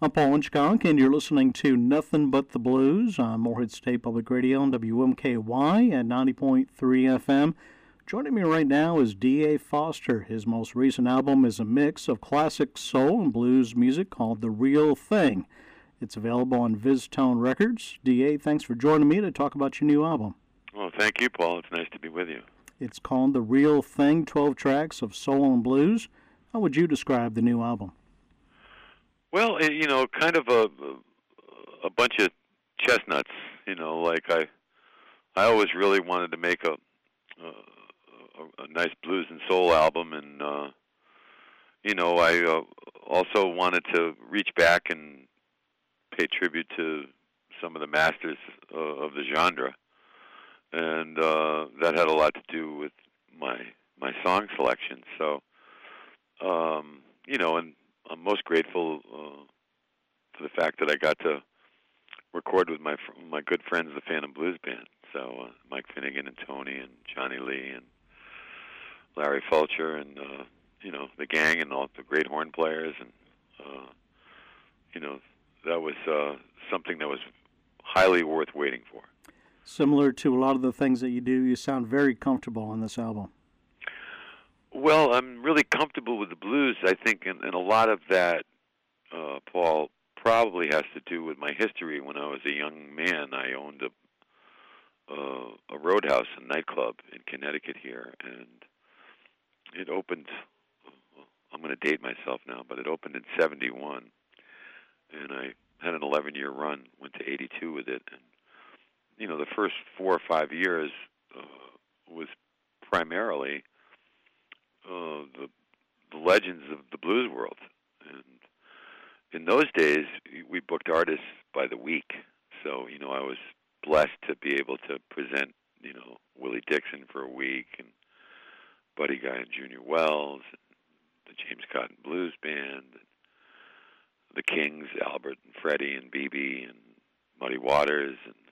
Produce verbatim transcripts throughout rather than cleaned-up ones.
I'm Paul Inchconk, and you're listening to Nothing But the Blues on Morehead State Public Radio on W M K Y at ninety point three F M. Joining me right now is D A Foster. His most recent album is a mix of classic soul and blues music called The Real Thing. It's available on VizTone Records. D A, thanks for joining me to talk about your new album. Well, thank you, Paul. It's nice to be with you. It's called The Real Thing, twelve tracks of soul and blues. How would you describe the new album? Well, it, you know, kind of a a bunch of chestnuts. You know, like I, I always really wanted to make a a, a nice blues and soul album, and uh, you know, I uh, also wanted to reach back and pay tribute to some of the masters uh, of the genre, and uh, that had a lot to do with my my song selection. So, um, you know, and I'm most grateful uh, for the fact that I got to record with my my good friends, the Phantom Blues Band. So uh, Mike Finnegan and Tony and Johnny Lee and Larry Fulcher and uh, you know, the gang and all the great horn players, and uh, you know, that was uh, something that was highly worth waiting for. Similar to a lot of the things that you do, you sound very comfortable on this album. Well, I'm really comfortable with the blues. I think, and, and a lot of that, uh, Paul, probably has to do with my history. When I was a young man, I owned a uh, a roadhouse, a nightclub in Connecticut here, and it opened. I'm going to date myself now, but it opened in seventy-one, and I had an eleven-year run. Went to eighty-two with it, and you know, the first four or five years uh, was primarily Uh, the, the legends of the blues world. And in those days, we booked artists by the week. So, you know, I was blessed to be able to present, you know, Willie Dixon for a week, and Buddy Guy and Junior Wells, and the James Cotton Blues Band, and the Kings, Albert and Freddie and B B and Muddy Waters, and,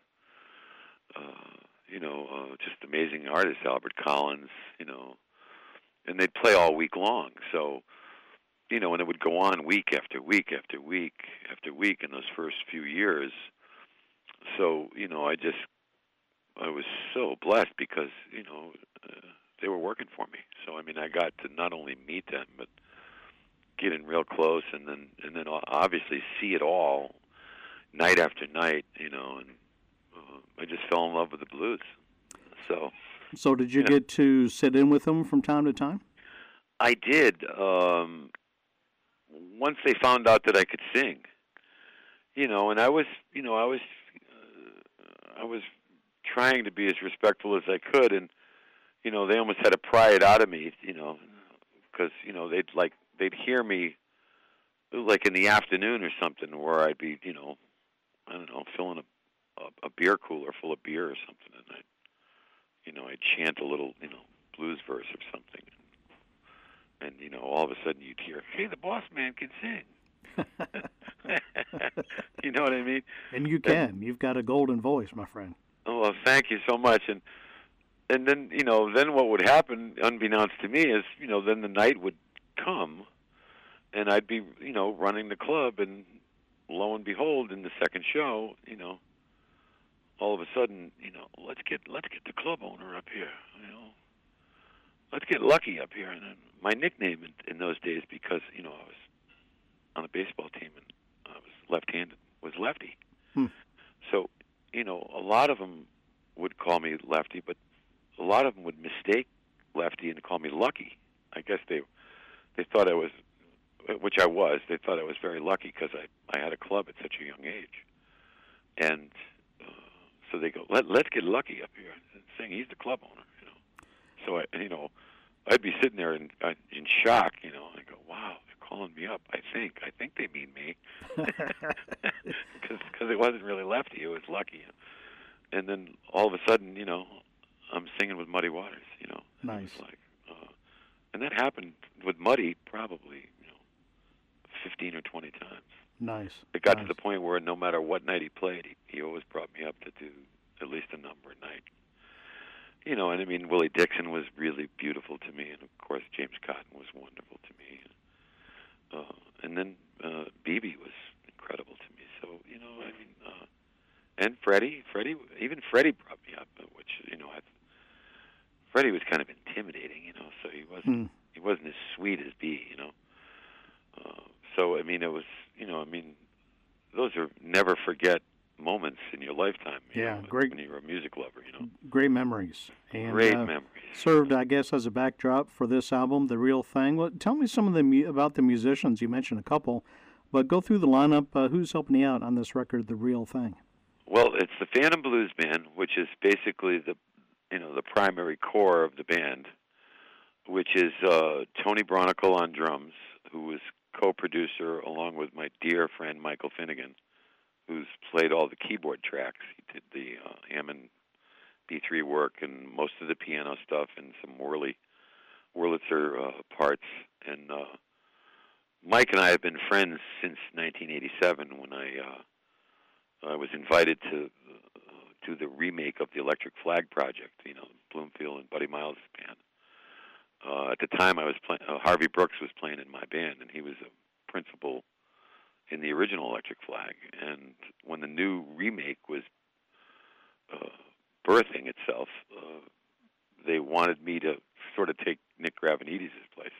uh, you know, uh, just amazing artists, Albert Collins, you know, and they'd play all week long. So, you know, and it would go on week after week after week after week in those first few years. So, you know, I just, I was so blessed because, you know, uh, they were working for me. So, I mean, I got to not only meet them, but get in real close, and then, and then obviously see it all night after night, you know, and uh, I just fell in love with the blues. So, So did you, you get know, to sit in with them from time to time? I did. Um, once they found out that I could sing, you know, and I was, you know, I was, uh, I was trying to be as respectful as I could, and you know, they almost had to pry it out of me, you know, because you know they'd like they'd hear me, like in the afternoon or something, where I'd be, you know, I don't know, filling a a, a beer cooler full of beer or something, and I'd, you know, I'd chant a little, you know, blues verse or something. And, you know, all of a sudden you'd hear, hey, the boss man can sing. You know what I mean? And you can. And, you've got a golden voice, my friend. Oh, well, thank you so much. And and then, you know, then what would happen, unbeknownst to me, is, you know, then the night would come, and I'd be, you know, running the club, and lo and behold, in the second show, you know, all of a sudden, you know, let's get let's get the club owner up here, you know. Let's get Lucky up here. And then my nickname in, in those days, because, you know, I was on a baseball team and I was left-handed, was Lefty. Hmm. So, you know, a lot of them would call me Lefty, but a lot of them would mistake Lefty and call me Lucky. I guess they they thought I was, which I was, they thought I was very lucky because I, I had a club at such a young age. And so they go, Let, let's get Lucky up here and sing. He's the club owner, you know. So, I, you know, I'd be sitting there in, uh, in shock, you know. I go, wow, they're calling me up. I think. I think they mean me. Because it wasn't really Lefty. It was Lucky. And then all of a sudden, you know, I'm singing with Muddy Waters, you know. Nice. It was like, uh, and that happened with Muddy probably, you know, fifteen or twenty times. Nice. It got nice. to the point where no matter what night he played, he, he always brought me up to do at least a number a night. You know, and I mean, Willie Dixon was really beautiful to me, and of course James Cotton was wonderful to me. Uh, and then uh, B B was and Freddie, Freddie, even Freddie brought me up, which you know, I, Freddie was kind of intimidating, you know, so he wasn't Hmm. he wasn't as sweet as B, you know. Uh, so I mean, it was, you know, I mean, those are never forget moments in your lifetime, you Yeah, know, great, when you're a music lover, you know. great memories, and Great uh, memories. served, I guess, as a backdrop for this album, The Real Thing. Well, tell me some of the mu- about the musicians. You mentioned a couple, but go through the lineup. Uh, who's helping you out on this record, The Real Thing? Well, it's the Phantom Blues Band, which is basically the, you know, the primary core of the band, which is uh, Tony Bronicle on drums, who was co-producer along with my dear friend Michael Finnegan, who's played all the keyboard tracks. He did the uh, Hammond B three work and most of the piano stuff and some Whirly, Wurlitzer uh, parts. And uh, Mike and I have been friends since nineteen eighty-seven when I uh, I was invited to uh, do the remake of the Electric Flag Project, you know, Bloomfield and Buddy Miles' band. Uh, at the time, I was playing. Uh, Harvey Brooks was playing in my band, and he was a principal in the original Electric Flag. And when the new remake was uh, birthing itself, uh, they wanted me to sort of take Nick Gravenides' place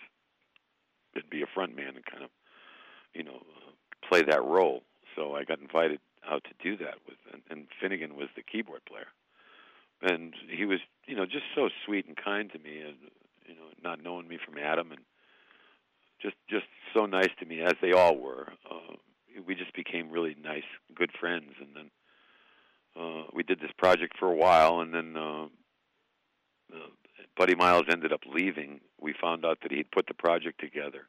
and be a front man and kind of, you know, uh, play that role. So I got invited out to do that with, and, and Finnegan was the keyboard player, and he was, you know, just so sweet and kind to me, and you know, not knowing me from Adam, and just just so nice to me, as they all were. Uh, we just became really nice, good friends, and then uh, we did this project for a while, and then uh, uh, Buddy Miles ended up leaving. We found out that he'd put the project together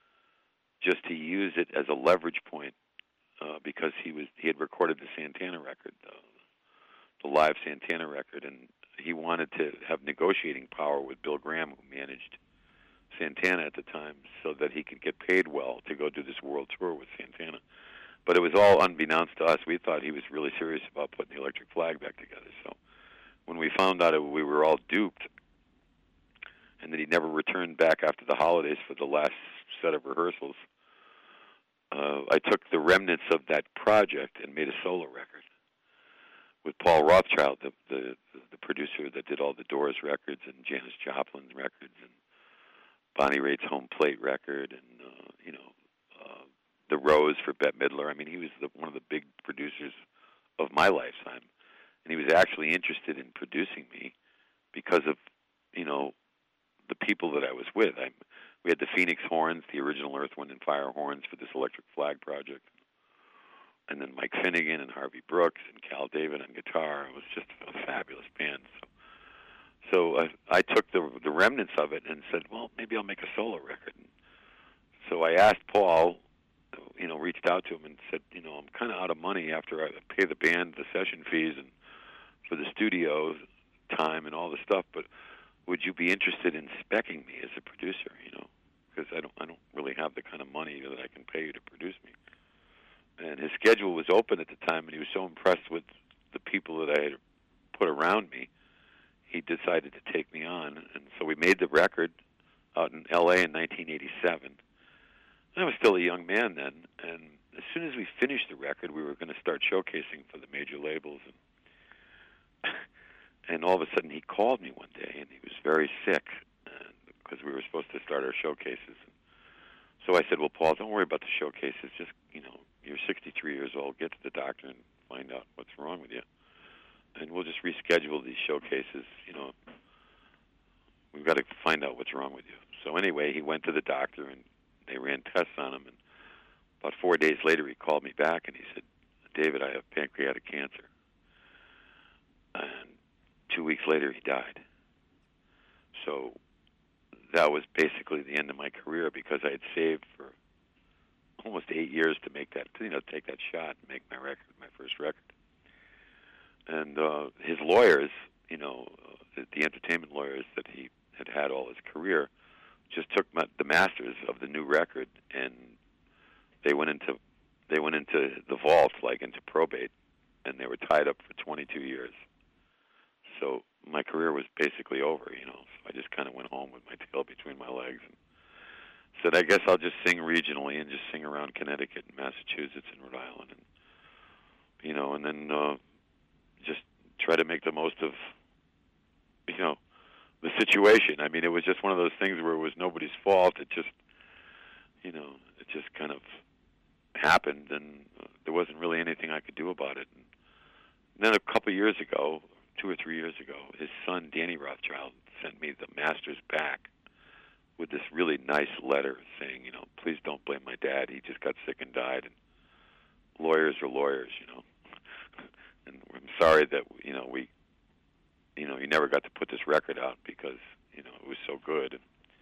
just to use it as a leverage point, uh, because he was he had recorded the Santana record, uh, the live Santana record, and he wanted to have negotiating power with Bill Graham, who managed Santana at the time, so that he could get paid well to go do this world tour with Santana. But it was all unbeknownst to us. We thought he was really serious about putting the Electric Flag back together. So when we found out it, we were all duped, and that he never returned back after the holidays for the last set of rehearsals, uh, I took the remnants of that project and made a solo record with Paul Rothchild, the, the the producer that did all the Doors records and Janis Joplin's records and Bonnie Raitt's Home Plate record, and uh, you know, uh, The Rose for Bette Midler. I mean, he was the, one of the big producers of my lifetime, and he was actually interested in producing me because of, you know, the people that I was with. I, we had the Phoenix Horns, the original Earth, Wind, and Fire horns for this Electric Flag project, and then Mike Finnegan and Harvey Brooks and Cal David on guitar. It was just a fabulous band. So. So I, I took the the remnants of it and said, well, maybe I'll make a solo record. And so I asked Paul, you know, reached out to him and said, you know, I'm kind of out of money after I pay the band the session fees and for the studio time and all the stuff, but would you be interested in speccing me as a producer, you know, because I don't I don't really have the kind of money that I can pay you to produce me. And his schedule was open at the time, and he was so impressed with the people that I had put around me, he decided to take me on. And so we made the record out in L A in nineteen eighty-seven. I was still a young man then, and as soon as we finished the record, we were going to start showcasing for the major labels. And, and all of a sudden, he called me one day, and he was very sick, because we were supposed to start our showcases. So I said, well, Paul, don't worry about the showcases. Just, you know, you're sixty-three years old. Get to the doctor and find out what's wrong with you. And we'll just reschedule these showcases. You know, we've got to find out what's wrong with you. So anyway, he went to the doctor, and they ran tests on him. And about four days later, he called me back, and he said, David, I have pancreatic cancer. And two weeks later, he died. So that was basically the end of my career, because I had saved for almost eight years to make that, you know, take that shot and make my record, my first record. And uh, his lawyers, you know, uh, the entertainment lawyers that he had had all his career, just took my, the masters of the new record, and they went into they went into the vault, like into probate, and they were tied up for twenty-two years. So my career was basically over, you know. So I just kind of went home with my tail between my legs and said, I guess I'll just sing regionally and just sing around Connecticut and Massachusetts and Rhode Island, and you know, and then. Uh, just try to make the most of, you know, the situation. I mean, it was just one of those things where it was nobody's fault. It just, you know, it just kind of happened, and uh, there wasn't really anything I could do about it. And then a couple of years ago, two or three years ago, his son, Danny Rothschild, sent me the master's back with this really nice letter saying, you know, please don't blame my dad. He just got sick and died, and lawyers are lawyers, you know. And I'm sorry that, you know, we, you know, he never got to put this record out because, you know, it was so good.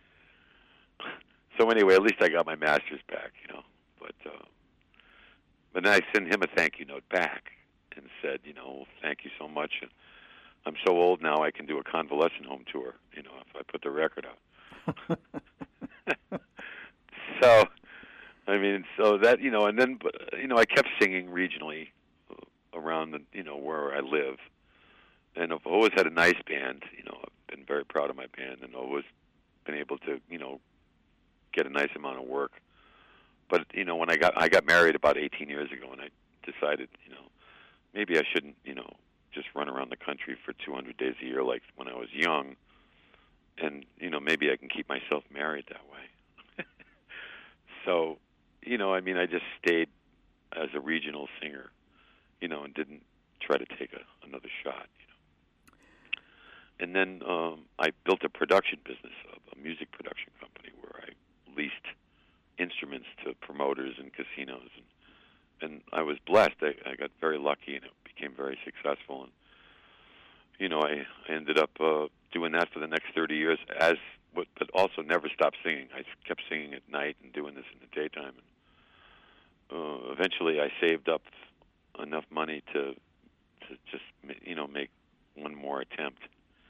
So anyway, at least I got my master's back, you know. But uh, but then I sent him a thank you note back and said, you know, thank you so much. And I'm so old now I can do a convalescent home tour, you know, if I put the record out. So, I mean, so that, you know, and then, you know, I kept singing regionally around, the, you know, where I live. And I've always had a nice band, you know, I've been very proud of my band and always been able to, you know, get a nice amount of work. But, you know, when I got I got married about eighteen years ago, and I decided, you know, maybe I shouldn't, you know, just run around the country for two hundred days a year like when I was young. And, you know, maybe I can keep myself married that way. So, you know, I mean, I just stayed as a regional singer, you know, and didn't try to take a, another shot, you know. And then um, I built a production business, a, a music production company where I leased instruments to promoters and casinos. And, and I was blessed. I, I got very lucky, and it became very successful. And, you know, I, I ended up uh, doing that for the next thirty years, as but, but also never stopped singing. I kept singing at night and doing this in the daytime. And uh, eventually I saved up enough money to to just, you know, make one more attempt.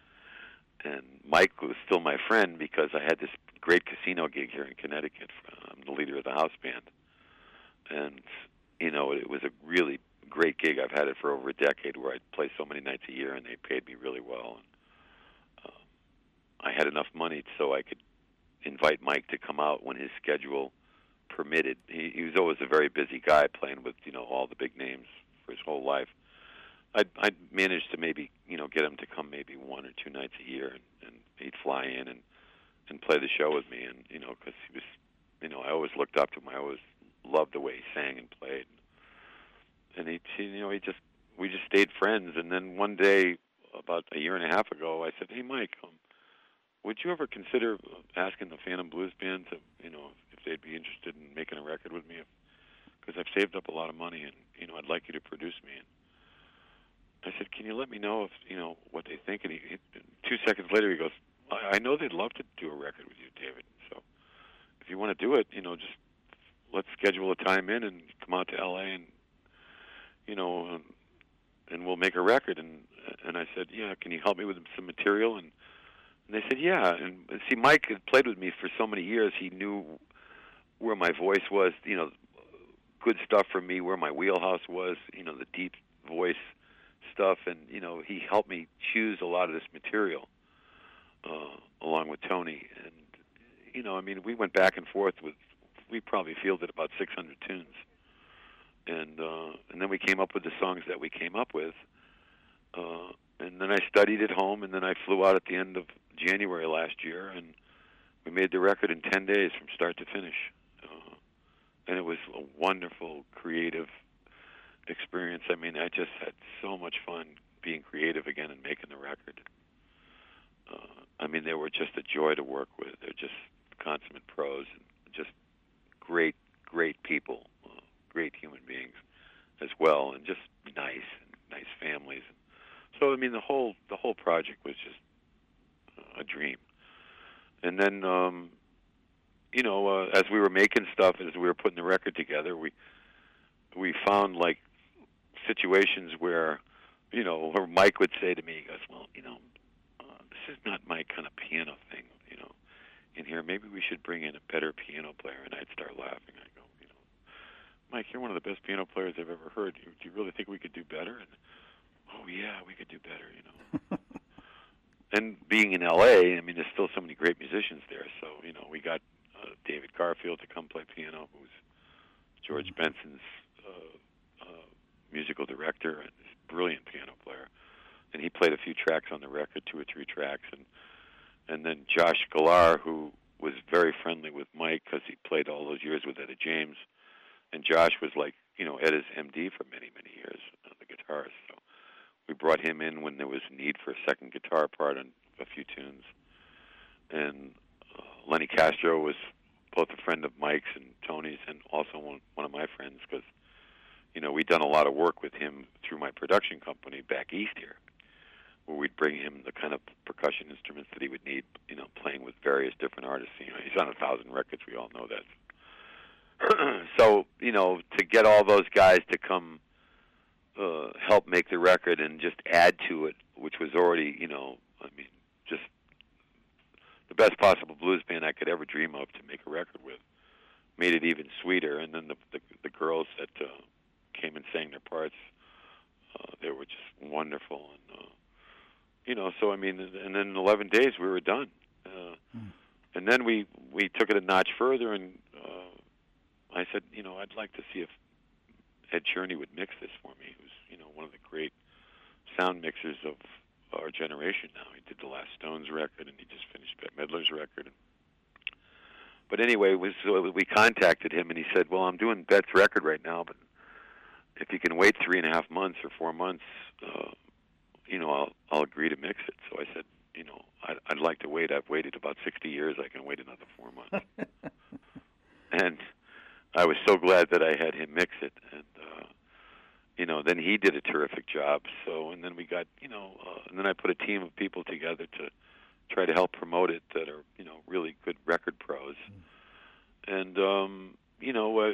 And Mike was still my friend because I had this great casino gig here in Connecticut. I'm the leader of the house band. And, you know, it was a really great gig. I've had it for over a decade where I'd play so many nights a year, and they paid me really well. And uh, I had enough money so I could invite Mike to come out when his schedule permitted. He, he was always a very busy guy playing with, you know, all the big names for his whole life. I'd, I'd managed to maybe, you know, get him to come maybe one or two nights a year, and, and he'd fly in and, and play the show with me. And, you know, because he was, you know, I always looked up to him. I always loved the way he sang and played. And he, you know, he just, we just stayed friends. And then one day, about a year and a half ago, I said, hey, Mike, um, would you ever consider asking the Phantom Blues Band to, you know, if they'd be interested in making a record with me? Because I've saved up a lot of money, and, you know, I'd like you to produce me. And I said, can you let me know if, you know, what they think? And he, he, two seconds later, he goes, I, I know they'd love to do a record with you, David. So if you want to do it, you know, just let's schedule a time in and come out to L A and, you know, and, and we'll make a record. And and I said, yeah, can you help me with some material? And, and they said, yeah. And, and see, Mike had played with me for so many years. He knew where my voice was, you know, good stuff for me, where my wheelhouse was, you know, the deep voice stuff. And, you know, he helped me choose a lot of this material uh, along with Tony. And, you know, I mean, we went back and forth with, we probably fielded about six hundred tunes. And uh, and then we came up with the songs that we came up with. Uh, and then I studied at home, and then I flew out at the end of January last year, and we made the record in ten days from start to finish. Uh, and it was a wonderful, creative experience. I mean, I just had so much fun being creative again and making the record. Uh, I mean, they were just a joy to work with. They're just consummate pros and just great, great people. Great human beings as well, and just nice, and nice families. So I mean, the whole the whole project was just a dream. And then, um, you know, uh, as we were making stuff, as we were putting the record together, we we found like situations where, you know, where Mike would say to me, he goes, "Well, you know, uh, this is not my kind of piano thing, you know. In here, maybe we should bring in a better piano player." And I'd start laughing. I go, Mike, you're one of the best piano players I've ever heard. Do you, do you really think we could do better? And, oh, yeah, we could do better, you know. And being in L A, I mean, there's still so many great musicians there. So, you know, we got uh, David Garfield to come play piano, who's George Benson's uh, uh, musical director and his brilliant piano player. And he played a few tracks on the record, two or three tracks. And and then Josh Galar, who was very friendly with Mike because he played all those years with Etta James. And Josh was like, you know, Etta's M D for many, many years, uh, the guitarist. So we brought him in when there was need for a second guitar part on a few tunes. And uh, Lenny Castro was both a friend of Mike's and Tony's, and also one, one of my friends, because, you know, we'd done a lot of work with him through my production company back east here, where we'd bring him the kind of percussion instruments that he would need, you know, playing with various different artists. You know, he's on a thousand records, we all know that. So, you know, to get all those guys to come uh, help make the record and just add to it, which was already, you know, I mean, just the best possible blues band I could ever dream of to make a record with, made it even sweeter. And then the the, the girls that uh, came and sang their parts, uh, they were just wonderful. And, uh, you know, so, I mean, and then in eleven days we were done. Uh, mm. And then we, we took it a notch further, and uh, I said, you know, I'd like to see if Ed Cherney would mix this for me, who's, you know, one of the great sound mixers of our generation now. He did the last Stones record, and he just finished Bette Midler's record. But anyway, was, so we contacted him, and he said, well, I'm doing Bette's record right now, but if you can wait three and a half months or four months, uh, you know, I'll, I'll agree to mix it. So I said, you know, I'd, I'd like to wait. I've waited about sixty years. I can wait another four months. And I was so glad that I had him mix it. And, uh, you know, then he did a terrific job. So, and then we got, you know, uh, and then I put a team of people together to try to help promote it that are, you know, really good record pros. Mm. And, um, you know, uh,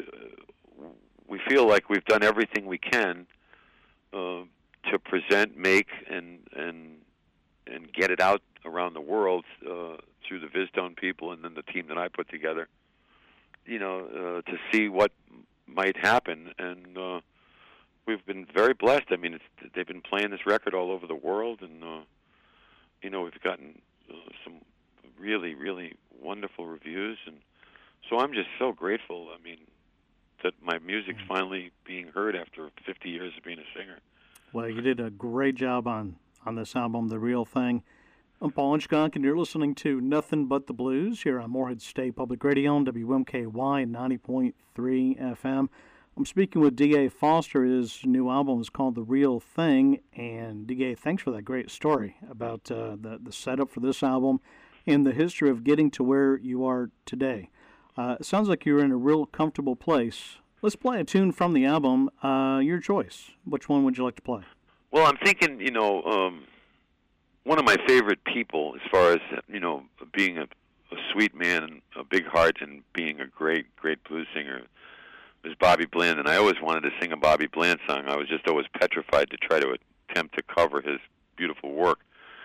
we feel like we've done everything we can uh, to present, make, and and and get it out around the world uh, through the VizTone people and then the team that I put together, you know, uh, to see what might happen. And uh, we've been very blessed. I mean, it's, they've been playing this record all over the world, and, uh, you know, we've gotten uh, some really, really wonderful reviews. And so I'm just so grateful, I mean, that my music's finally being heard after fifty years of being a singer. Well, you did a great job on, on this album, The Real Thing. I'm Paul Hitchcock, and you're listening to Nothing But the Blues here on Morehead State Public Radio on W M K Y ninety point three F M. I'm speaking with D A Foster. His new album is called The Real Thing. And D A, thanks for that great story about uh, the, the setup for this album and the history of getting to where you are today. Uh, it sounds like you're in a real comfortable place. Let's play a tune from the album. Uh, your choice. Which one would you like to play? Well, I'm thinking, you know, um, one of my favorite people as far as, you know, being a, a sweet man and a big heart and being a great, great blues singer is Bobby Bland. And I always wanted to sing a Bobby Bland song. I was just always petrified to try to attempt to cover his beautiful work.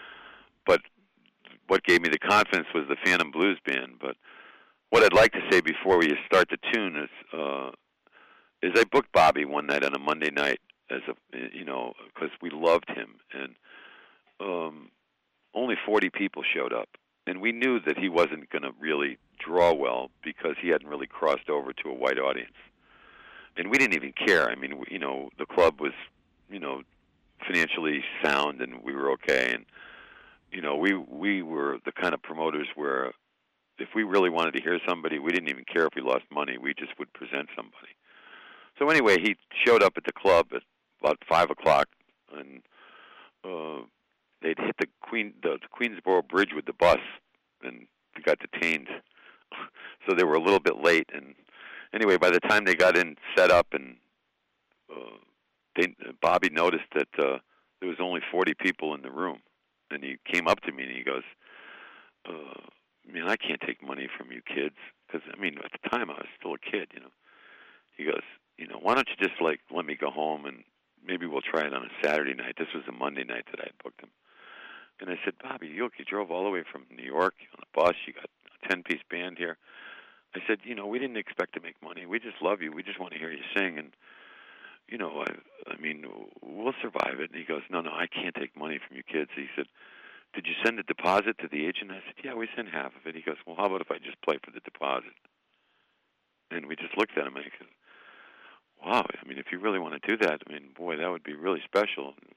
But what gave me the confidence was the Phantom Blues Band. But what I'd like to say before we start the tune is, uh, is I booked Bobby one night on a Monday night as a, you know, because we loved him, and um, only forty people showed up, and we knew that he wasn't going to really draw well because he hadn't really crossed over to a white audience, and we didn't even care. I mean, you know, the club was, you know, financially sound, and we were okay, and you know, we we were the kind of promoters where if we really wanted to hear somebody, we didn't even care if we lost money. We just would present somebody. So anyway, he showed up at the club at about five o'clock, and uh, they'd hit the Queen the, the Queensboro Bridge with the bus, and we got detained. So they were a little bit late. And anyway, by the time they got in set up, and uh, they, Bobby noticed that uh, there was only forty people in the room, and he came up to me and he goes, uh, "Man, I can't take money from you kids," because I mean, at the time I was still a kid, you know. He goes, you know, why don't you just, like, let me go home and maybe we'll try it on a Saturday night. This was a Monday night that I had booked him. And I said, Bobby, you, you drove all the way from New York on a bus. You got a ten-piece band here. I said, you know, we didn't expect to make money. We just love you. We just want to hear you sing. And, you know, I, I mean, we'll survive it. And he goes, no, no, I can't take money from you kids. He said, did you send a deposit to the agent? I said, yeah, we sent half of it. He goes, well, how about if I just play for the deposit? And we just looked at him and he said, wow, I mean, if you really want to do that, I mean, boy, that would be really special.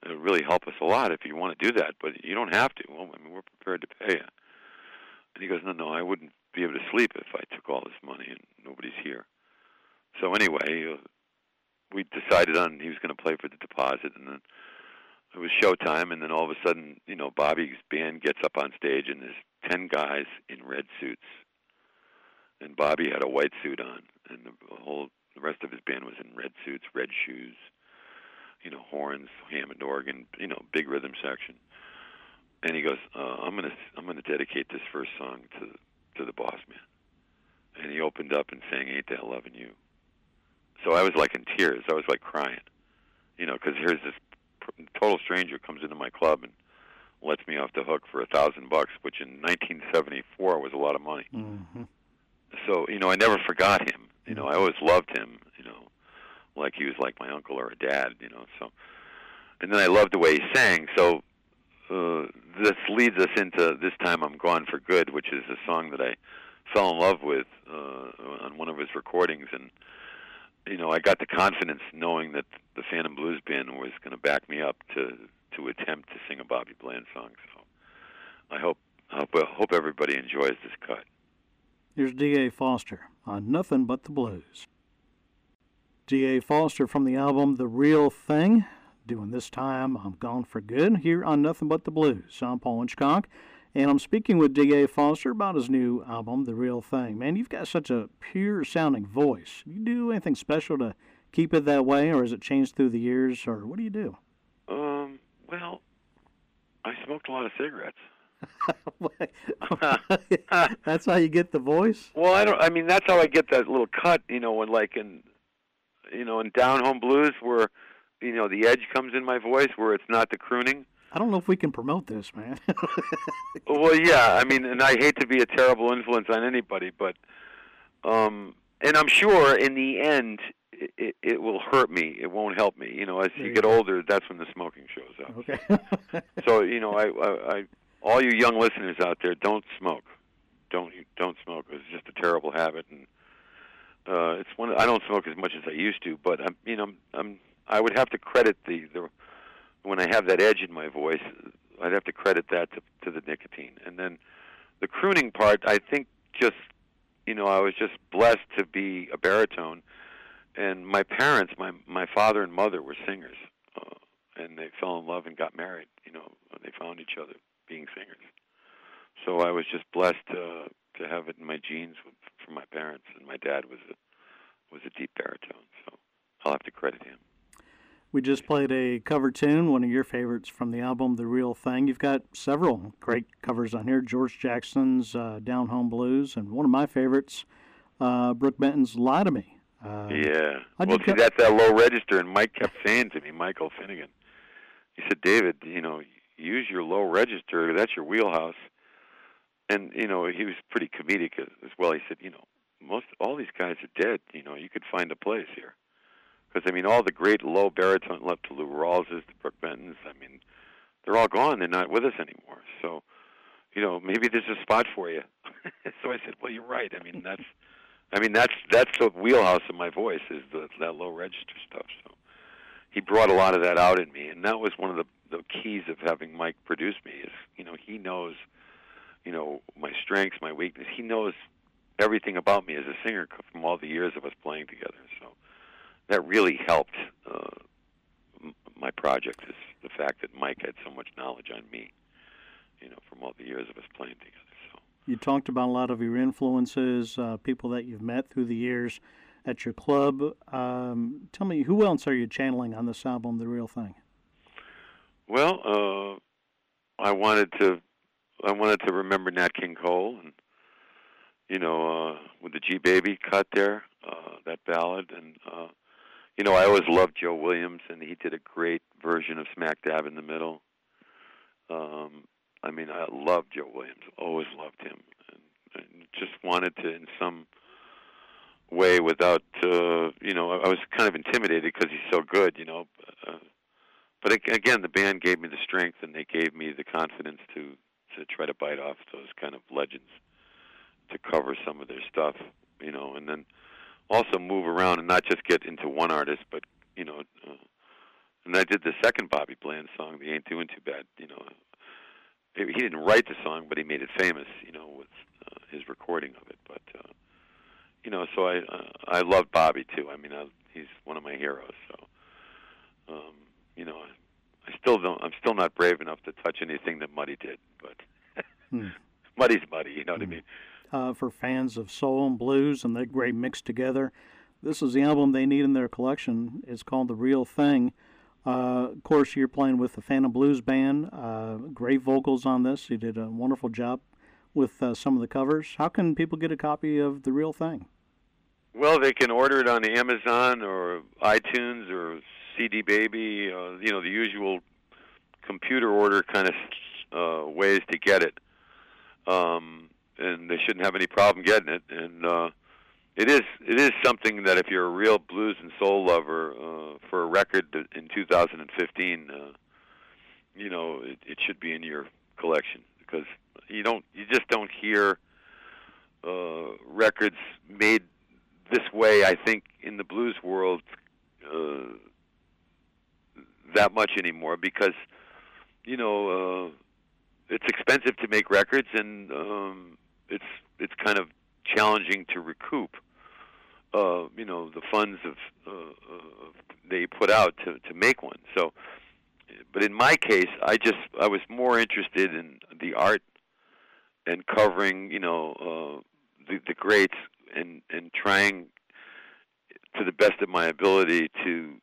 it would really help us a lot if you want to do that, but you don't have to. Well, I mean, we're prepared to pay you. And he goes, no, no, I wouldn't be able to sleep if I took all this money and nobody's here. So anyway, uh, we decided on he was going to play for the deposit, and then it was showtime, and then all of a sudden, you know, Bobby's band gets up on stage, and there's ten guys in red suits, and Bobby had a white suit on, and the whole the rest of his band was in red suits, red shoes, you know, horns, Hammond organ, you know, big rhythm section. And he goes, uh, "I'm gonna I'm gonna dedicate this first song to to the boss man," and he opened up and sang "Ain't That Lovin' You." So I was like in tears. I was like crying, you know, because here's this total stranger comes into my club and lets me off the hook for a thousand bucks, which in nineteen seventy-four was a lot of money. Mm-hmm. So, you know, I never forgot him. You know, I always loved him, you know, like he was like my uncle or a dad, you know. So, and then I loved the way he sang. So uh, this leads us into This Time I'm Gone for Good, which is a song that I fell in love with uh, on one of his recordings. And, you know, I got the confidence knowing that the Phantom Blues Band was going to back me up to to attempt to sing a Bobby Bland song. So I hope I hope, I hope everybody enjoys this cut. Here's D A Foster on Nothing But the Blues. D A Foster from the album The Real Thing, doing This Time I'm Gone for Good, here on Nothing But the Blues. I'm Paul Hitchcock, and I'm speaking with D A Foster about his new album, The Real Thing. Man, you've got such a pure-sounding voice. Do you do anything special to keep it that way, or has it changed through the years, or what do you do? Um, well, I smoked a lot of cigarettes. That's how you get the voice? Well, I don't. I mean, that's how I get that little cut. You know, when like in, you know, in Down Home Blues, where, you know, the edge comes in my voice, where it's not the crooning. I don't know if we can promote this, man. Well, yeah. I mean, and I hate to be a terrible influence on anybody, but, um, and I'm sure in the end, it, it, it will hurt me. It won't help me. You know, as you, you get go. older, that's when the smoking shows up. Okay. So, you know, I, I, I, all you young listeners out there, don't smoke. Don't don't smoke. It's just a terrible habit, and uh, it's one. I don't smoke as much as I used to, but I'm, you know, I'm. I would have to credit the, the when I have that edge in my voice, I'd have to credit that to, to the nicotine, and then the crooning part. I think just, you know, I was just blessed to be a baritone, and my parents, my my father and mother were singers, uh, and they fell in love and got married. You know, they found each other being singers. So I was just blessed uh, to have it in my genes with, from my parents, and my dad was a was a deep baritone. So I'll have to credit him. We just played a cover tune, one of your favorites from the album, The Real Thing. You've got several great covers on here. George Jackson's uh, Down Home Blues, and one of my favorites, uh, Brooke Benton's Lie to Me. Uh, yeah. Well, see, co- that's that low register, and Mike kept saying to me, Michael Finnegan, he said, David, you know, use your low register. That's your wheelhouse. And, you know, he was pretty comedic as well. He said, you know, most all these guys are dead. You know, you could find a place here. Because, I mean, all the great low baritone left to Lou Rawlses, to Brooke Bentons, I mean, they're all gone. They're not with us anymore. So, you know, maybe there's a spot for you. So I said, well, you're right. I mean, that's, I mean, that's that's the wheelhouse of my voice is the, that low register stuff. So he brought a lot of that out in me, and that was one of the, the keys of having Mike produce me is, you know, he knows, you know, my strengths, my weakness. He knows everything about me as a singer from all the years of us playing together. So that really helped uh, m- my project is the fact that Mike had so much knowledge on me, you know, from all the years of us playing together. So you talked about a lot of your influences, uh, people that you've met through the years at your club. Um, tell me, who else are you channeling on this album, The Real Thing? Well, uh, I wanted to I wanted to remember Nat King Cole, and you know, uh, with the G Baby cut there, uh, that ballad, and uh, you know, I always loved Joe Williams, and he did a great version of Smack Dab in the Middle. Um, I mean, I loved Joe Williams, always loved him, and, and just wanted to, in some way, without, uh, you know, I was kind of intimidated because he's so good, you know. Uh, but again, the band gave me the strength, and they gave me the confidence to. to try to bite off those kind of legends, to cover some of their stuff, you know, and then also move around and not just get into one artist, but, you know, uh, And I did the second Bobby Bland song, "The Ain't Doing Too Bad." You know, he didn't write the song, but he made it famous. You know, with uh, his recording of it. But uh, you know, so I uh, I love Bobby too. I mean, I, he's one of my heroes. So um, you know, I, I still don't. I'm still not brave enough to touch anything that Muddy did. But hmm. Muddy's Muddy. You know what hmm. I mean? Uh, for fans of soul and blues and the great mix together, this is the album they need in their collection. It's called The Real Thing. Uh, of course, you're playing with the Phantom Blues Band. Uh, great vocals on this. You did a wonderful job with uh, some of the covers. How can people get a copy of The Real Thing? Well, they can order it on Amazon or iTunes or C D Baby, uh, you know, the usual computer order kind of uh, ways to get it. Um, and they shouldn't have any problem getting it. And uh, it is it is something that if you're a real blues and soul lover, uh, for a record in two thousand fifteen, uh, you know, it, it should be in your collection, because you don't you just don't hear uh, records made this way, I think, in the blues world uh, that much anymore, because, you know, uh, it's expensive to make records, and um, it's it's kind of challenging to recoup, uh, you know, the funds of uh, uh, they put out to, to make one. So, but in my case, I just I was more interested in the art and covering, you know, uh, the, the greats, and and trying to the best of my ability to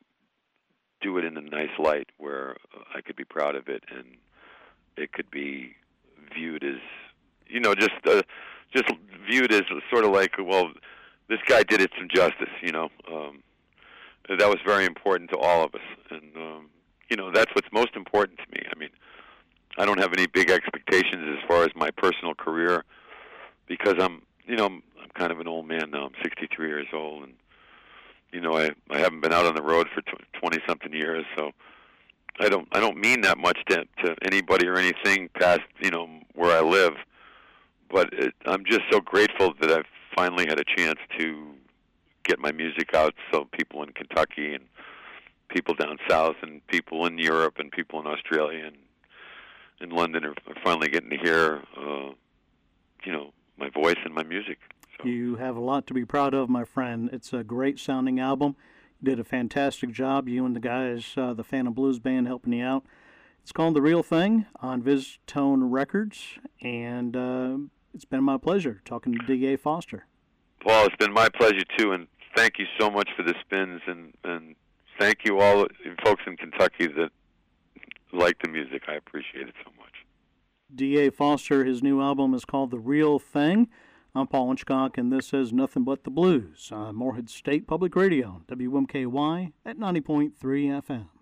do it in a nice light where I could be proud of it, and it could be viewed as, you know, just uh, just viewed as sort of like, well, this guy did it some justice, you know. Um, that was very important to all of us, and um, you know, that's what's most important to me. I mean, I don't have any big expectations as far as my personal career, because I'm, you know, I'm kind of an old man now. I'm sixty-three years old, and you know, I I haven't been out on the road for twenty something years, so I don't I don't mean that much to to anybody or anything past, you know, where I live. But it, I'm just so grateful that I've finally had a chance to get my music out, so people in Kentucky and people down south and people in Europe and people in Australia and in London are, are finally getting to hear, uh, you know, my voice and my music. So. You have a lot to be proud of, my friend. It's a great sounding album. You did a fantastic job, you and the guys, uh, the Phantom Blues Band, helping you out. It's called The Real Thing on VisTone Records, and uh, it's been my pleasure talking to D A Foster. Paul, it's been my pleasure, too, and thank you so much for the spins, and, and thank you all folks in Kentucky that like the music. I appreciate it so much. D A Foster, his new album is called The Real Thing. I'm Paul Inchcock, and this is Nothing But the Blues on Morehead State Public Radio, W M K Y at ninety point three F M.